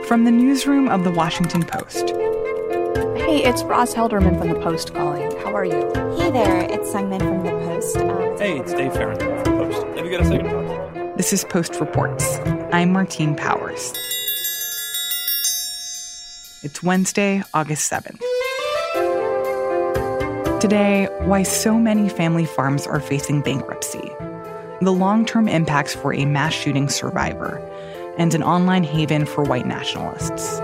From the newsroom of The Washington Post. Hey, it's Ross Helderman from The Post calling. How are you? Hey there, it's Sungmin from The Post. Hey, it's Dave Farrington from The Post. Have you got a second to talk? This is Post Reports. I'm Martine Powers. It's Wednesday, August 7th. Today, why so many family farms are facing bankruptcy, the long-term impacts for a mass shooting survivor, and an online haven for white nationalists.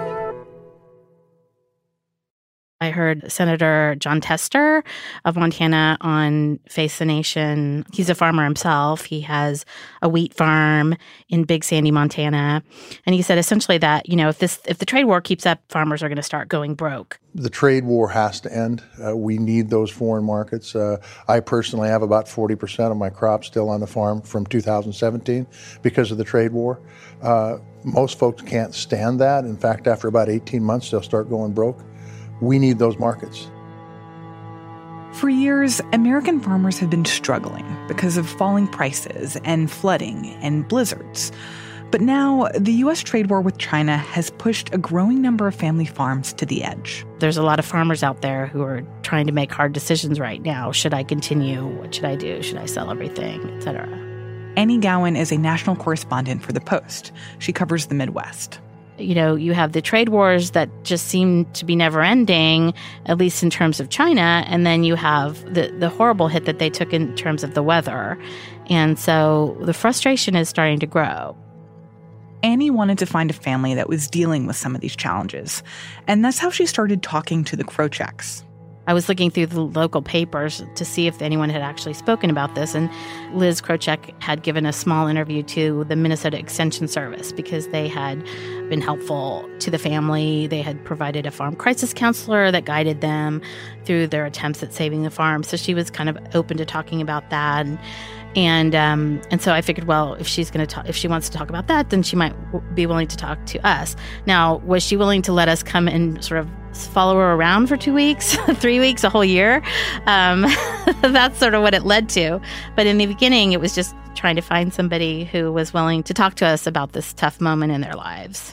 I heard Senator Jon Tester of Montana on Face the Nation. He's a farmer himself. He has a wheat farm in Big Sandy, Montana. And he said essentially that, if the trade war keeps up, farmers are going to start going broke. The trade war has to end. We need those foreign markets. I personally have about 40% of my crops still on the farm from 2017 because of the trade war. Most folks can't stand that. In fact, after about 18 months, they'll start going broke. We need those markets. For years, American farmers have been struggling because of falling prices and flooding and blizzards. But now, the U.S. trade war with China has pushed a growing number of family farms to the edge. There's a lot of farmers out there who are trying to make hard decisions right now. Should I continue? What should I do? Should I sell everything, et cetera? Annie Gowan is a national correspondent for The Post. She covers the Midwest. You have the trade wars that just seem to be never ending, at least in terms of China. And then you have the horrible hit that they took in terms of the weather. And so the frustration is starting to grow. Annie wanted to find a family that was dealing with some of these challenges. And that's how she started talking to the Krocheks. I was looking through the local papers to see if anyone had actually spoken about this, and Liz Krochek had given a small interview to the Minnesota Extension Service because they had been helpful to the family. They had provided a farm crisis counselor that guided them through their attempts at saving the farm. So she was kind of open to talking about that. And so I figured, well, if she wants to talk about that, then she might be willing to talk to us. Now, was she willing to let us come and sort of follow her around for 2 weeks, 3 weeks, a whole year? That's sort of what it led to. But in the beginning, it was just trying to find somebody who was willing to talk to us about this tough moment in their lives.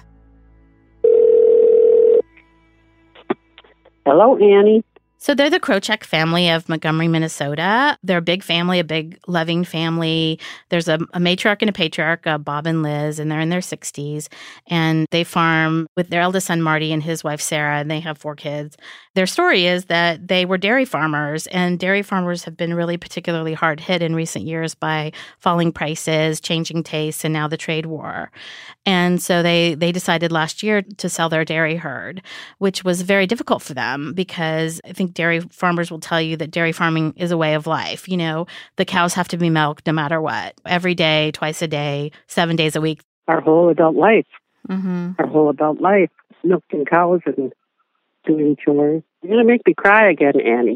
Hello, Annie. So they're the Krochek family of Montgomery, Minnesota. They're a big family, a big loving family. There's a matriarch and a patriarch, Bob and Liz, and they're in their 60s. And they farm with their eldest son, Marty, and his wife, Sarah, and they have 4 kids. Their story is that they were dairy farmers, and dairy farmers have been really particularly hard hit in recent years by falling prices, changing tastes, and now the trade war. And so they decided last year to sell their dairy herd, which was very difficult for them because I think dairy farmers will tell you that dairy farming is a way of life. The cows have to be milked no matter what, every day, twice a day, 7 days a week. Our whole adult life. Mm-hmm. Our whole adult life. Milking cows and doing chores. You're going to make me cry again, Annie.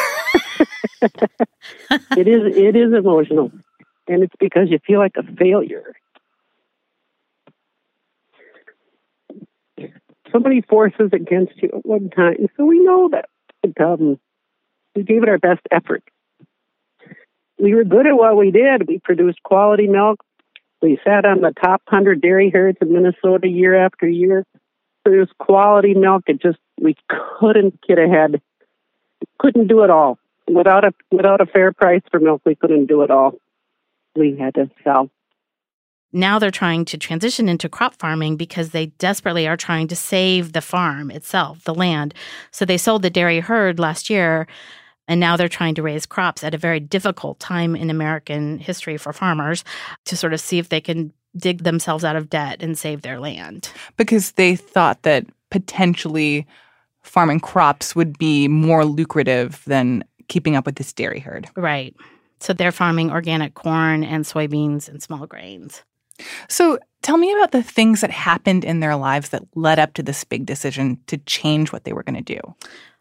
It is emotional. And it's because you feel like a failure. So many forces against you at one time. So we know that. We gave it our best effort. We were good at what we did. We produced quality milk. We sat on the top 100 dairy herds in Minnesota year after year. Produced quality milk. We couldn't get ahead. We couldn't do it all. Without a fair price for milk, we couldn't do it all. We had to sell. Now they're trying to transition into crop farming because they desperately are trying to save the farm itself, the land. So they sold the dairy herd last year, and now they're trying to raise crops at a very difficult time in American history for farmers to sort of see if they can dig themselves out of debt and save their land. Because they thought that potentially farming crops would be more lucrative than keeping up with this dairy herd. Right. So they're farming organic corn and soybeans and small grains. So tell me about the things that happened in their lives that led up to this big decision to change what they were going to do.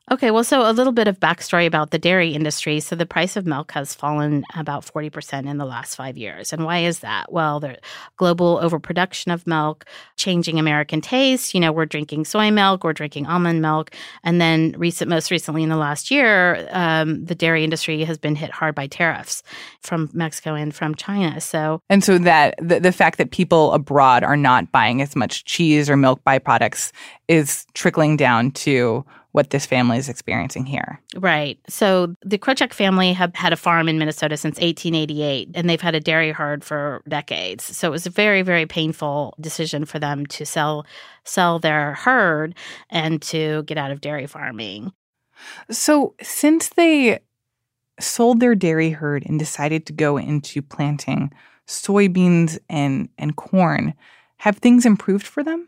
Okay, well, so a little bit of backstory about the dairy industry. So the price of milk has fallen about 40% in the last 5 years. And why is that? Well, the global overproduction of milk, changing American tastes. We're drinking soy milk, we're drinking almond milk. And then most recently in the last year, the dairy industry has been hit hard by tariffs from Mexico and from China. So that the fact that people abroad are not buying as much cheese or milk byproducts is trickling down to what this family is experiencing here. Right. So the Krochek family have had a farm in Minnesota since 1888, and they've had a dairy herd for decades. So it was a very, very painful decision for them to sell their herd and to get out of dairy farming. So since they sold their dairy herd and decided to go into planting soybeans and corn, have things improved for them?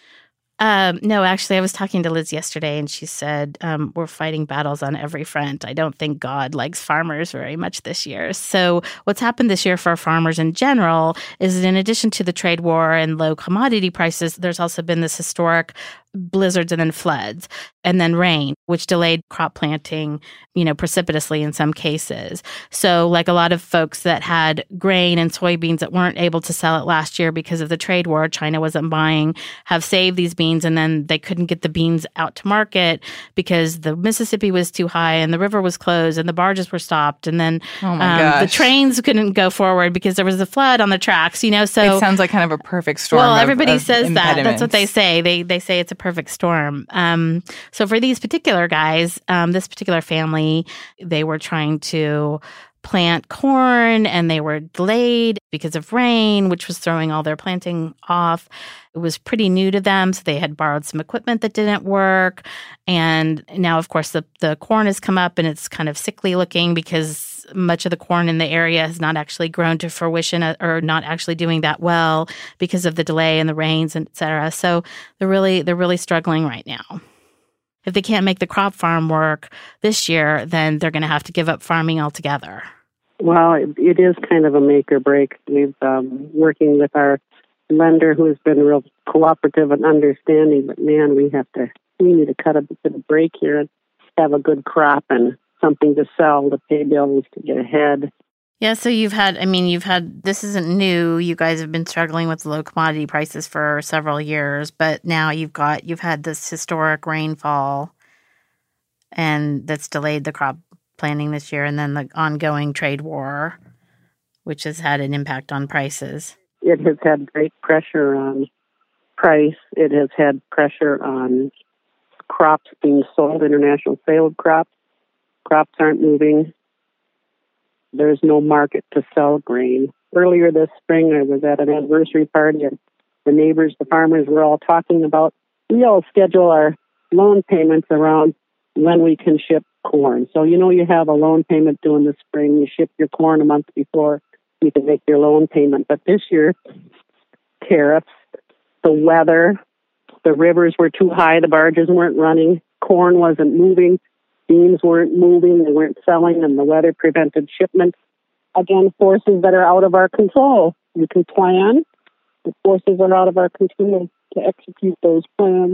No, actually, I was talking to Liz yesterday, and she said, we're fighting battles on every front. I don't think God likes farmers very much this year. So what's happened this year for farmers in general is that in addition to the trade war and low commodity prices, there's also been this historic blizzards and then floods and then rain, which delayed crop planting, precipitously in some cases. So like a lot of folks that had grain and soybeans that weren't able to sell it last year because of the trade war, China wasn't buying, have saved these beans, and then they couldn't get the beans out to market because the Mississippi was too high and the river was closed and the barges were stopped. And then the trains couldn't go forward because there was a flood on the tracks, So it sounds like kind of a perfect storm. Well, everybody says impediments. that. That's what they say. They say it's a perfect storm. So for these particular guys, this particular family, they were trying to plant corn and they were delayed because of rain, which was throwing all their planting off. It was pretty new to them, so they had borrowed some equipment that didn't work. And now, of course, the corn has come up and it's kind of sickly looking because much of the corn in the area has not actually grown to fruition or not actually doing that well because of the delay and the rains, et cetera. So they're really struggling right now. If they can't make the crop farm work this year, then they're going to have to give up farming altogether. Well, it is kind of a make or break. We've working with our lender who has been real cooperative and understanding, but man, we need to cut a bit of a break here and have a good crop and something to sell, to pay bills, to get ahead. Yeah, so this isn't new. You guys have been struggling with low commodity prices for several years, but now you've had this historic rainfall and that's delayed the crop planting this year, and then the ongoing trade war, which has had an impact on prices. It has had great pressure on price. It has had pressure on crops being sold, international sale crops. Crops aren't moving. There's no market to sell grain. Earlier this spring, I was at an anniversary party, and the neighbors, the farmers, were all talking about, we all schedule our loan payments around when we can ship corn. So, you have a loan payment due in the spring. You ship your corn a month before you can make your loan payment. But this year, tariffs, the weather, the rivers were too high, the barges weren't running, corn wasn't moving, beans weren't moving, they weren't selling, and the weather prevented shipments. Again, forces that are out of our control. You can plan, the forces are out of our control to execute those plans.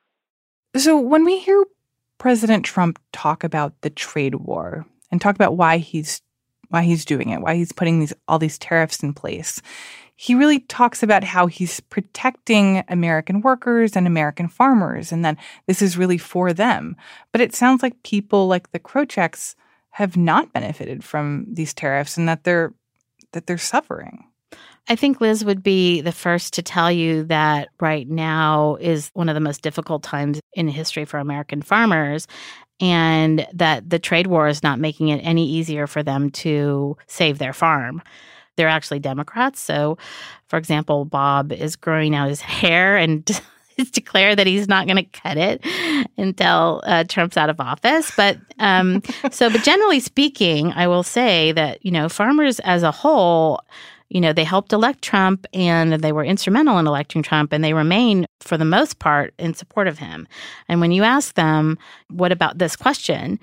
So when we hear President Trump talk about the trade war and talk about why he's doing it, why he's putting all these tariffs in place, he really talks about how he's protecting American workers and American farmers, and that this is really for them. But it sounds like people like the Krocheks have not benefited from these tariffs, and that they're suffering. I think Liz would be the first to tell you that right now is one of the most difficult times in history for American farmers, and that the trade war is not making it any easier for them to save their farm. They're actually Democrats. So, for example, Bob is growing out his hair and has declared that he's not going to cut it until Trump's out of office. But but generally speaking, I will say that, farmers as a whole, they helped elect Trump and they were instrumental in electing Trump, and they remain, for the most part, in support of him. And when you ask them, what about this question?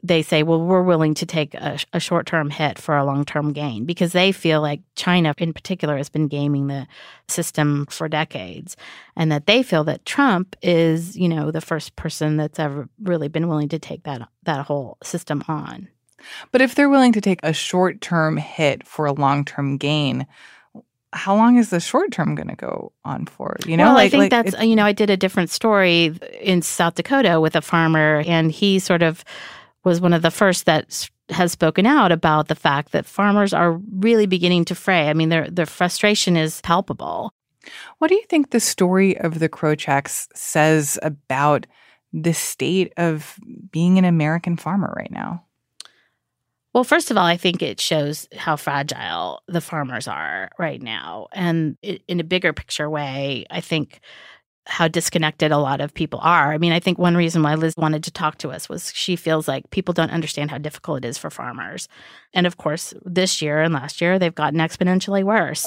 they say, well, we're willing to take a short-term hit for a long-term gain, because they feel like China in particular has been gaming the system for decades, and that they feel that Trump is, the first person that's ever really been willing to take that whole system on. But if they're willing to take a short-term hit for a long-term gain, how long is the short term going to go on for? Well, I think that's, I did a different story in South Dakota with a farmer, and he sort of was one of the first that has spoken out about the fact that farmers are really beginning to fray. I mean, their frustration is palpable. What do you think the story of the Krochaks says about the state of being an American farmer right now? Well, first of all, I think it shows how fragile the farmers are right now. And in a bigger picture way, I think how disconnected a lot of people are. I mean, I think one reason why Liz wanted to talk to us was she feels like people don't understand how difficult it is for farmers. And of course, this year and last year, they've gotten exponentially worse.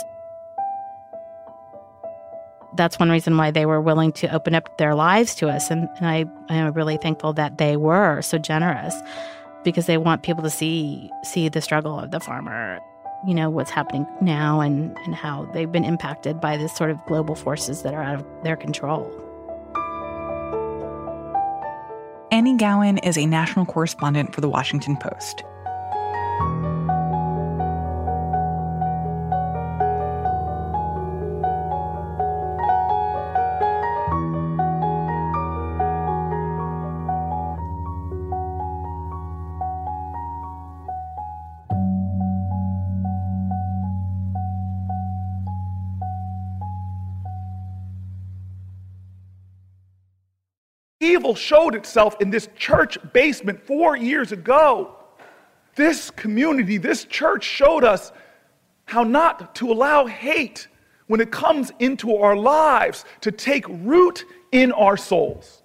That's one reason why they were willing to open up their lives to us. And I am really thankful that they were so generous, because they want people to see the struggle of the farmer, what's happening now and how they've been impacted by this sort of global forces that are out of their control. Annie Gowan is a national correspondent for The Washington Post. Evil showed itself in this church basement 4 years ago. This community, this church showed us how not to allow hate when it comes into our lives to take root in our souls.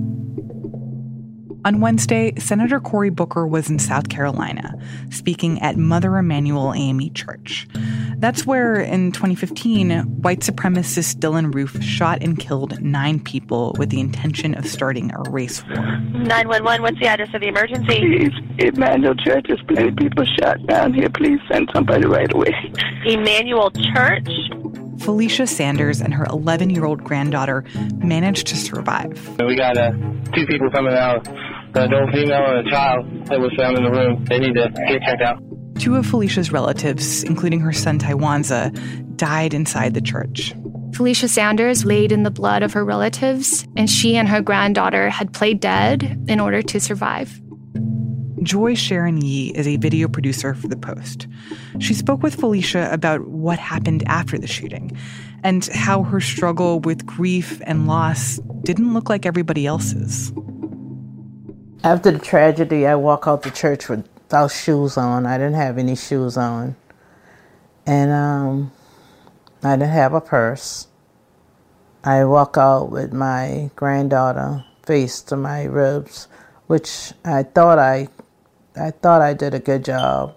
On Wednesday, Senator Cory Booker was in South Carolina, speaking at Mother Emanuel AME Church. That's where, in 2015, white supremacist Dylan Roof shot and killed 9 people with the intention of starting a race war. 911, what's the address of the emergency? Please, Emanuel Church, there's plenty of people shot down here. Please send somebody right away. Emanuel Church? Felicia Sanders and her 11-year-old granddaughter managed to survive. We got 2 people coming out, an adult female and a child that was found in the room. They need to get checked out. 2 of Felicia's relatives, including her son Tywanza, died inside the church. Felicia Sanders laid in the blood of her relatives, and she and her granddaughter had played dead in order to survive. Joy Sharon Yee is a video producer for The Post. She spoke with Felicia about what happened after the shooting and how her struggle with grief and loss didn't look like everybody else's. After the tragedy, I walked out the church without shoes on. I didn't have any shoes on. And I didn't have a purse. I walk out with my granddaughter face to my ribs, which I thought I did a good job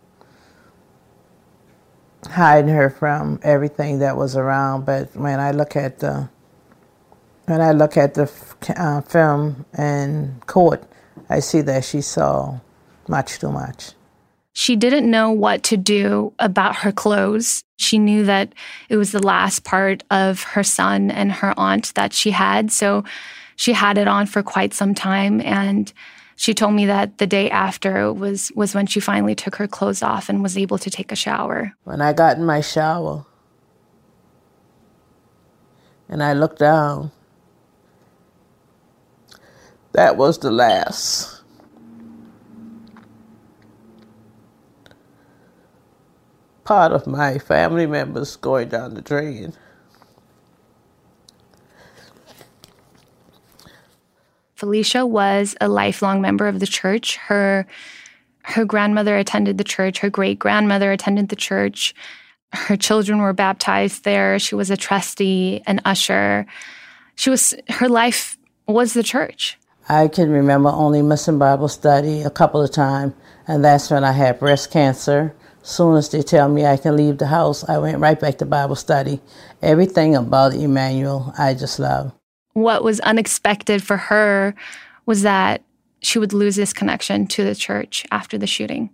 hiding her from everything that was around. But when I look at the film in court, I see that she saw much too much. She didn't know what to do about her clothes. She knew that it was the last part of her son and her aunt that she had, so she had it on for quite some time, and she told me that the day after was when she finally took her clothes off and was able to take a shower. When I got in my shower and I looked down, that was the last part of my family members going down the drain. Felicia was a lifelong member of the church. Her grandmother attended the church. Her great-grandmother attended the church. Her children were baptized there. She was a trustee, an usher. Her life was the church. I can remember only missing Bible study a couple of times, and that's when I had breast cancer. As soon as they tell me I can leave the house, I went right back to Bible study. Everything about Emanuel, I just love. What was unexpected for her was that she would lose this connection to the church after the shooting.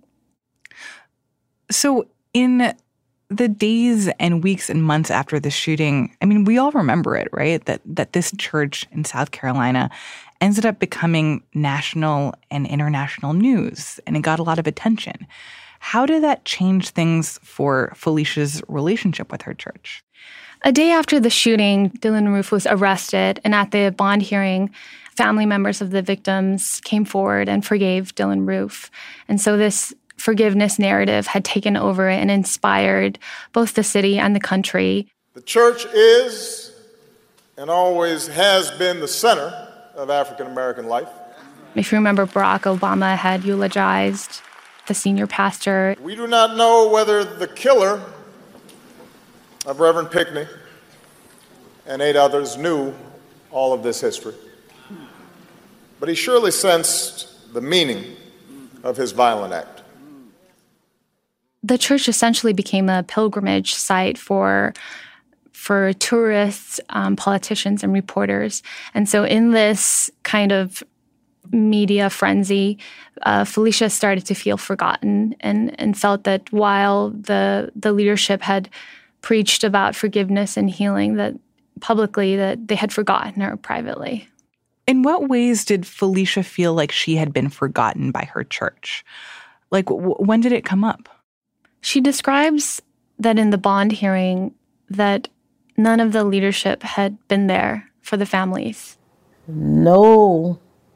So in the days and weeks and months after the shooting, I mean, we all remember it, right? That this church in South Carolina ended up becoming national and international news, and it got a lot of attention. How did that change things for Felicia's relationship with her church? A day after the shooting, Dylann Roof was arrested, and at the bond hearing, family members of the victims came forward and forgave Dylann Roof. And so this forgiveness narrative had taken over and inspired both the city and the country. The church is and always has been the center of African American life. If you remember, Barack Obama had eulogized the senior pastor. We do not know whether the killer of Reverend Pinckney and 8 others knew all of this history, but he surely sensed the meaning of his violent act. The church essentially became a pilgrimage site for tourists, politicians, and reporters. And so in this kind of media frenzy, Felicia started to feel forgotten and felt that while the leadership had preached about forgiveness and healing, that publicly that they had forgotten her privately. In what ways did Felicia feel like she had been forgotten by her church? Like, when did it come up? She describes that in the bond hearing that none of the leadership had been there for the families. No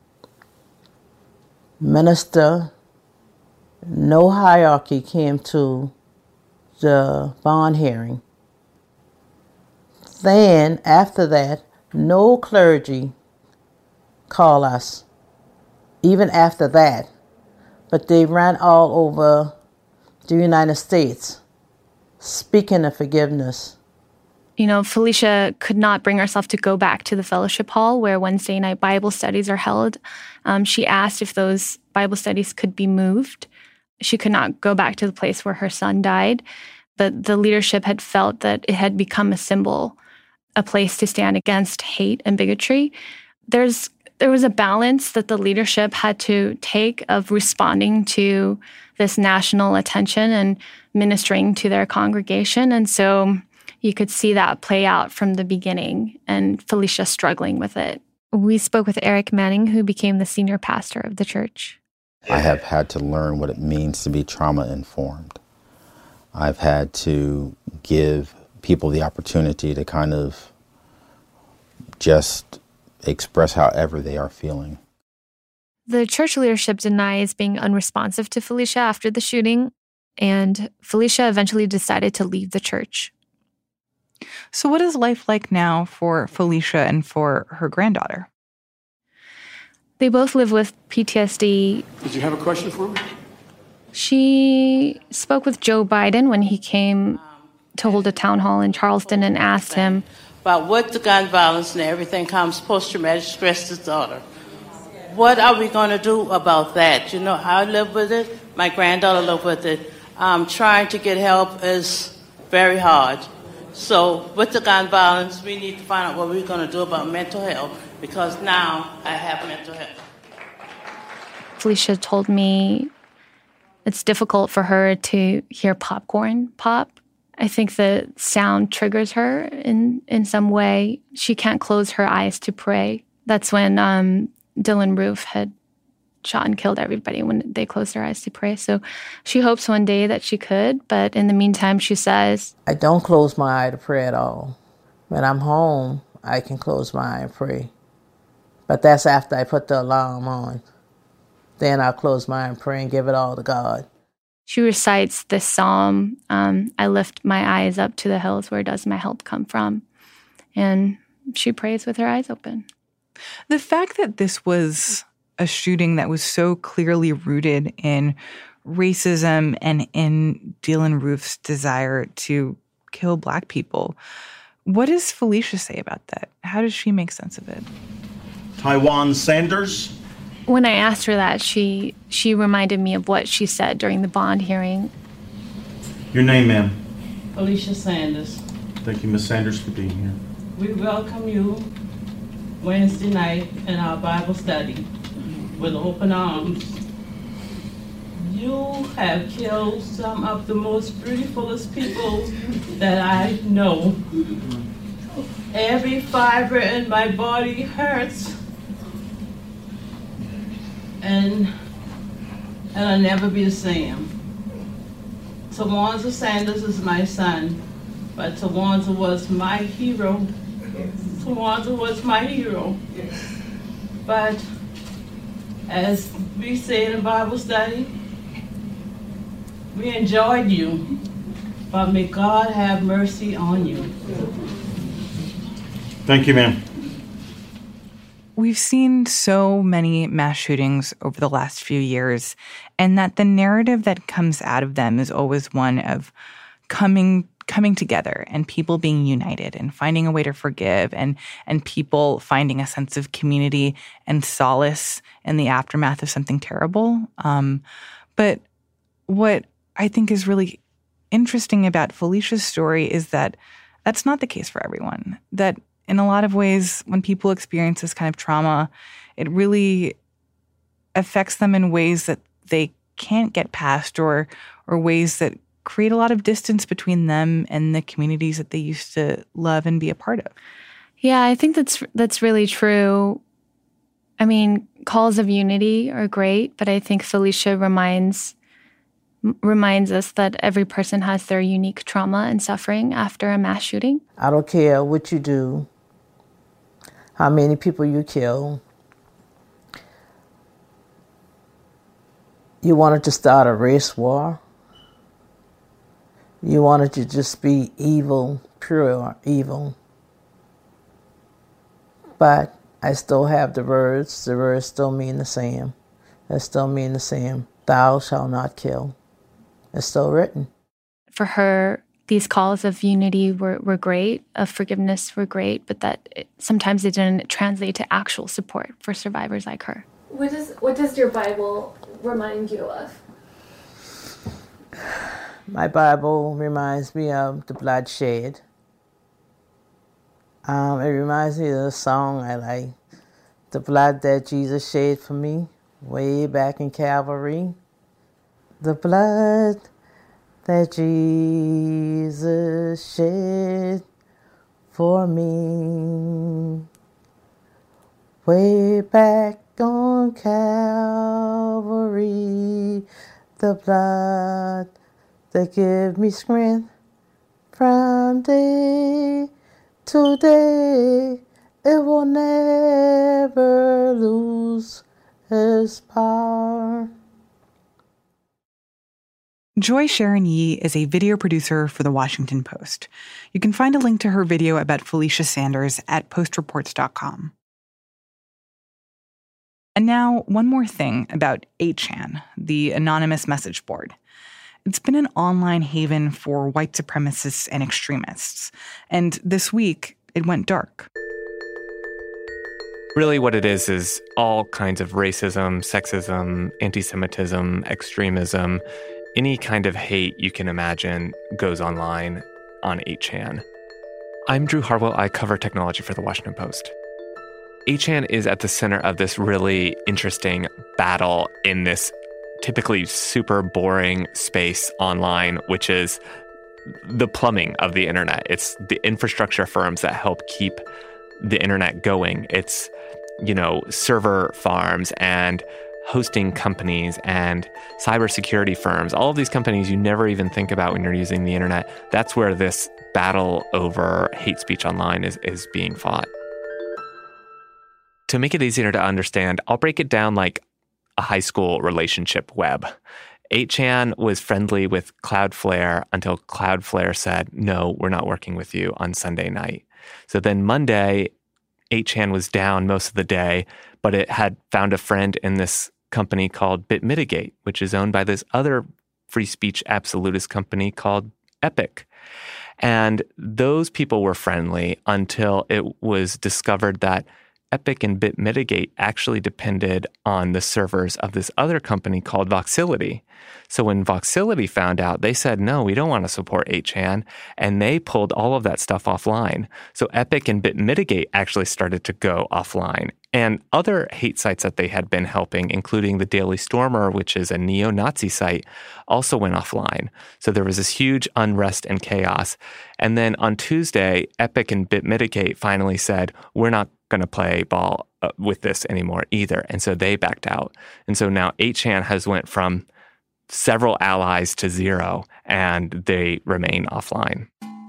minister, no hierarchy came to the bond hearing. Then, after that, no clergy called us, even after that. But they ran all over the United States speaking of forgiveness. You know, Felicia could not bring herself to go back to the fellowship hall where Wednesday night Bible studies are held. She asked if those Bible studies could be moved. She could not go back to the place where her son died. But the leadership had felt that it had become a symbol, a place to stand against hate and bigotry. There was a balance that the leadership had to take of responding to this national attention and ministering to their congregation. And so you could see that play out from the beginning, and Felicia struggling with it. We spoke with Eric Manning, who became the senior pastor of the church. I have had to learn what it means to be trauma-informed. I've had to give people the opportunity to kind of just express however they are feeling. The church leadership denies being unresponsive to Felicia after the shooting, and Felicia eventually decided to leave the church. So what is life like now for Felicia and for her granddaughter? They both live with PTSD. Did you have a question for me? She spoke with Joe Biden when he came to hold a town hall in Charleston and asked him about what the gun violence and everything comes post-traumatic stress disorder. What are we going to do about that? You know, I live with it. My granddaughter lives with it. Trying to get help is very hard. So with the gun violence, we need to find out what we're going to do about mental health, because now I have mental health. Felicia told me it's difficult for her to hear popcorn pop. I think the sound triggers her in some way. She can't close her eyes to pray. That's when Dylann Roof had shot and killed everybody, when they closed their eyes to pray. So she hopes one day that she could, but in the meantime, she says, I don't close my eye to pray at all. When I'm home, I can close my eye and pray. But that's after I put the alarm on. Then I'll close my eye and pray and give it all to God. She recites this psalm, I lift my eyes up to the hills, where does my help come from? And she prays with her eyes open. The fact that this was a shooting that was so clearly rooted in racism and in Dylann Roof's desire to kill Black people, what does Felicia say about that? How does she make sense of it? Taiwan Sanders. When I asked her that, she reminded me of what she said during the bond hearing. Your name, ma'am? Felicia Sanders. Thank you, Ms. Sanders, for being here. We welcome you Wednesday night in our Bible study. with open arms. You have killed some of the most beautifulest people that I know. Every fiber in my body hurts. And I'll never be the same. Tawanza Sanders is my son, but Tawanza was my hero. Tawanza was my hero. But as we say in Bible study, we enjoyed you, but may God have mercy on you. Thank you, ma'am. We've seen so many mass shootings over the last few years, and that the narrative that comes out of them is always one of coming together and people being united and finding a way to forgive and people finding a sense of community and solace in the aftermath of something terrible. But what I think is really interesting about Felicia's story is that that's not the case for everyone. That in a lot of ways, when people experience this kind of trauma, it really affects them in ways that they can't get past or ways that create a lot of distance between them and the communities that they used to love and be a part of. Yeah, I think that's really true. I mean, calls of unity are great, but I think Felicia reminds us that every person has their unique trauma and suffering after a mass shooting. I don't care what you do, how many people you kill. You wanted to start a race war. You wanted to just be evil, pure evil. But I still have the words. The words still mean the same. They still mean the same. Thou shalt not kill. It's still written. For her, these calls of unity were great, of forgiveness were great, but that sometimes it didn't translate to actual support for survivors like her. What does your Bible remind you of? My Bible reminds me of the bloodshed. It reminds me of the song I like, the blood that Jesus shed for me way back in Calvary. The blood that Jesus shed for me way back on Calvary. The blood that give me strength from day to day. It will never lose its power. Joy Sharon Yee is a video producer for The Washington Post. You can find a link to her video about Felicia Sanders at postreports.com. And now, one more thing about 8chan, the anonymous message board. It's been an online haven for white supremacists and extremists. And this week, it went dark. Really what it is all kinds of racism, sexism, anti-Semitism, extremism. Any kind of hate you can imagine goes online on 8chan. I'm Drew Harwell. I cover technology for The Washington Post. 8chan is at the center of this really interesting battle in this typically super boring space online, which is the plumbing of the internet. It's the infrastructure firms that help keep the internet going. It's, server farms and hosting companies and cybersecurity firms, all of these companies you never even think about when you're using the internet. That's where this battle over hate speech online is being fought. To make it easier to understand, I'll break it down like a high school relationship web. 8chan was friendly with Cloudflare until Cloudflare said, no, we're not working with you on Sunday night. So then Monday, 8chan was down most of the day, but it had found a friend in this company called BitMitigate, which is owned by this other free speech absolutist company called Epic. And those people were friendly until it was discovered that Epic and BitMitigate actually depended on the servers of this other company called Voxility. So when Voxility found out, they said, no, we don't want to support 8chan, and they pulled all of that stuff offline. So Epic and BitMitigate actually started to go offline. And other hate sites that they had been helping, including the Daily Stormer, which is a neo-Nazi site, also went offline. So there was this huge unrest and chaos. And then on Tuesday, Epic and BitMitigate finally said, we're not going to play ball with this anymore either. And so they backed out. And so now 8chan has went from several allies to 0, and they remain offline.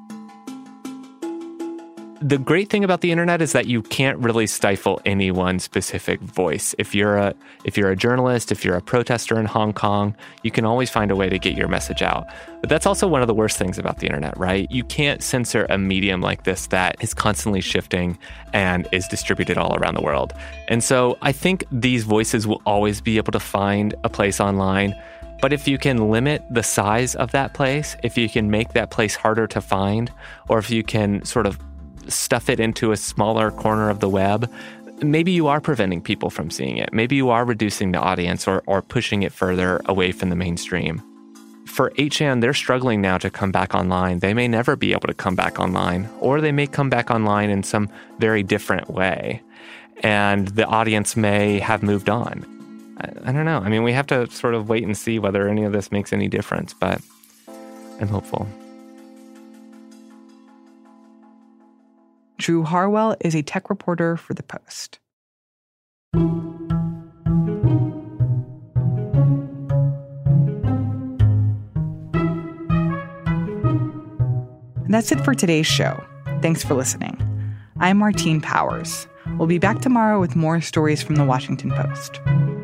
The great thing about the internet is that you can't really stifle any one specific voice. If you're a journalist, if you're a protester in Hong Kong, you can always find a way to get your message out. But that's also one of the worst things about the internet, right? You can't censor a medium like this that is constantly shifting and is distributed all around the world. And so I think these voices will always be able to find a place online. But if you can limit the size of that place, if you can make that place harder to find, or if you can sort of stuff it into a smaller corner of the web, maybe you are preventing people from seeing it. Maybe you are reducing the audience or pushing it further away from the mainstream. For 8chan, they're struggling now to come back online. They may never be able to come back online, or they may come back online in some very different way. And the audience may have moved on. I don't know. I mean, we have to sort of wait and see whether any of this makes any difference, but I'm hopeful. Drew Harwell is a tech reporter for The Post. And that's it for today's show. Thanks for listening. I'm Martine Powers. We'll be back tomorrow with more stories from The Washington Post.